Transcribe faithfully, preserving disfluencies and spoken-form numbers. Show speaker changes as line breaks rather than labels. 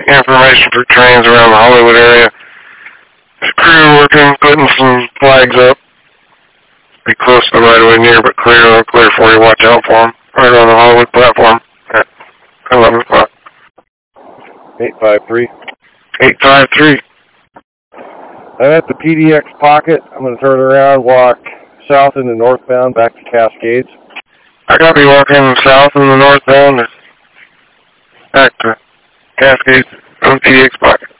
information for trains around the Hollywood area. There's crew working, putting some flags up. Be close to the right of way near, but clear, clear for you. Watch out for them. Right on the Hollywood platform at eleven o'clock.
eight five three.
eight five three.
I'm at the P D X pocket. I'm going to turn around, walk south into northbound, back to Cascades.
I got to be walking south in the northbound, back to Cascades on P D X pocket.